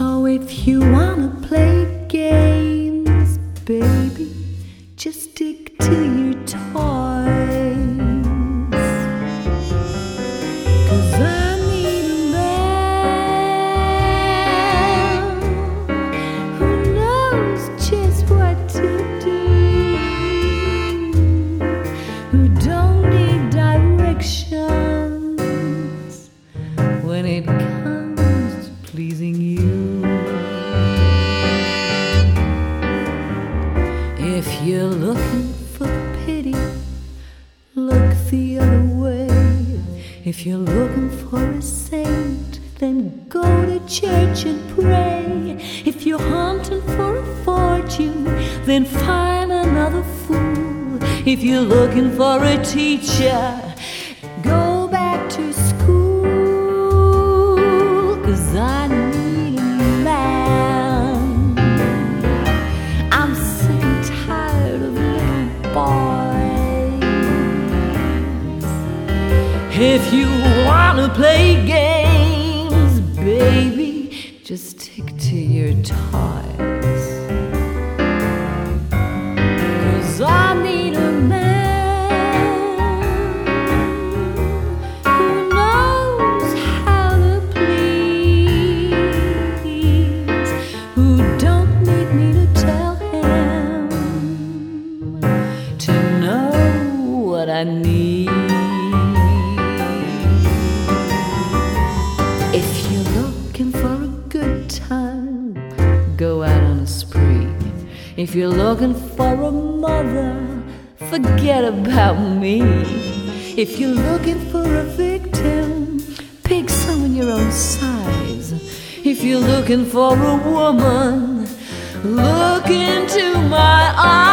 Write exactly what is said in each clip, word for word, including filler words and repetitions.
So if you wanna play games, baby, just stick to your toys. 'Cause I need a man who knows just what to do, who don't need directions when it comes to pleasing you. If you're looking for pity, look the other way. If you're looking for a saint, then go to church and pray. If you're hunting for a fortune, then find another fool. If you're looking for a teacher, go back to school. 'Cause I need a man. I'm sick and tired of little boys. If you wanna play games, baby, just stick to your toys. 'Cause I need a man who knows how to please, who don't need me to tell him to know what I need. If you're looking for a good time, go out on a spree. If you're looking for a mother, forget about me. If you're looking for a victim, pick someone your own size. If you're looking for a woman, look into my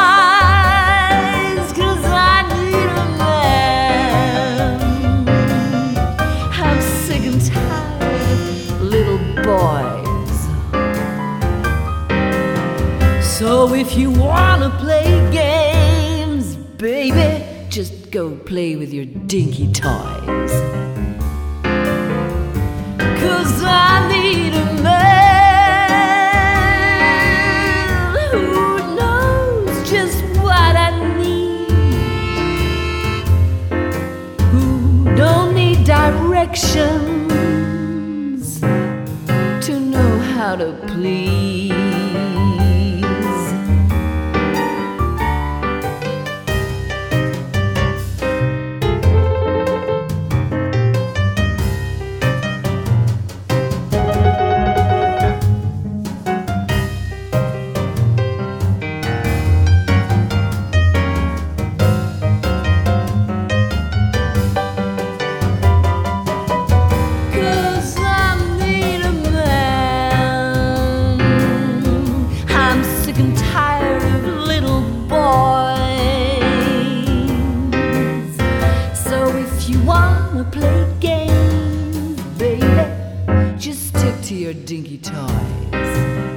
eyes. 'Cause I need a man. I'm sick and tired of little boys. So if you wanna play games, baby, just go play with your dinky toys. 'Cause I need a man who knows just what I need, who don't need directions to know how to please. Play games, baby, just stick to your dinky toys.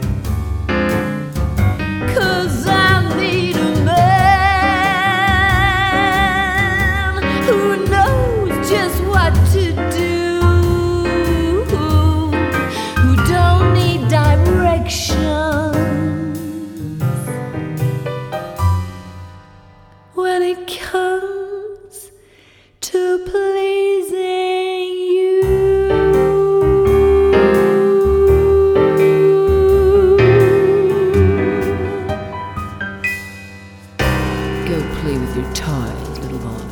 'Cause I need a man who knows just what to do, who don't need directions when it comes to pleasing you. Go play with your toys, little boy.